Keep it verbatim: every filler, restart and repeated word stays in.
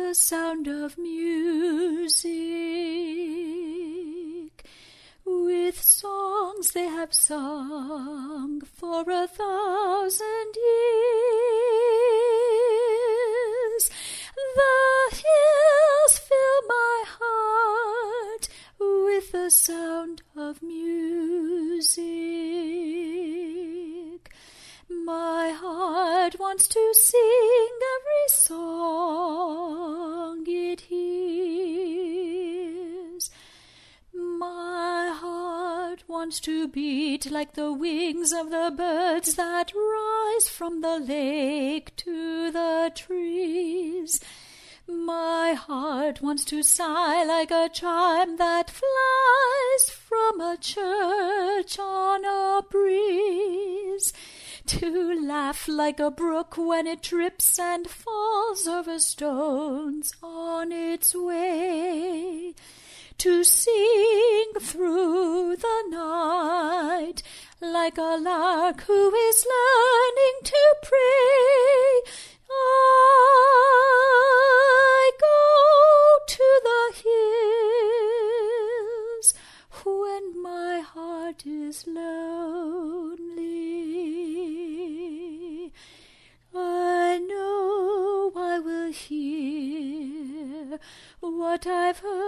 the sound of music. With songs they have sung for a thousand years. The hills fill my heart with the sound of music. My heart wants to sing every song it hears. My heart wants to beat like the wings of the birds that rise from the lake to the trees. My heart wants to sigh like a chime that flies from a church on a breeze, to laugh like a brook when it trips and falls over stones on its way, to sing through the night like a lark who is learning to pray. I go to the hills when my heart is lonely. I know I will hear what I've heard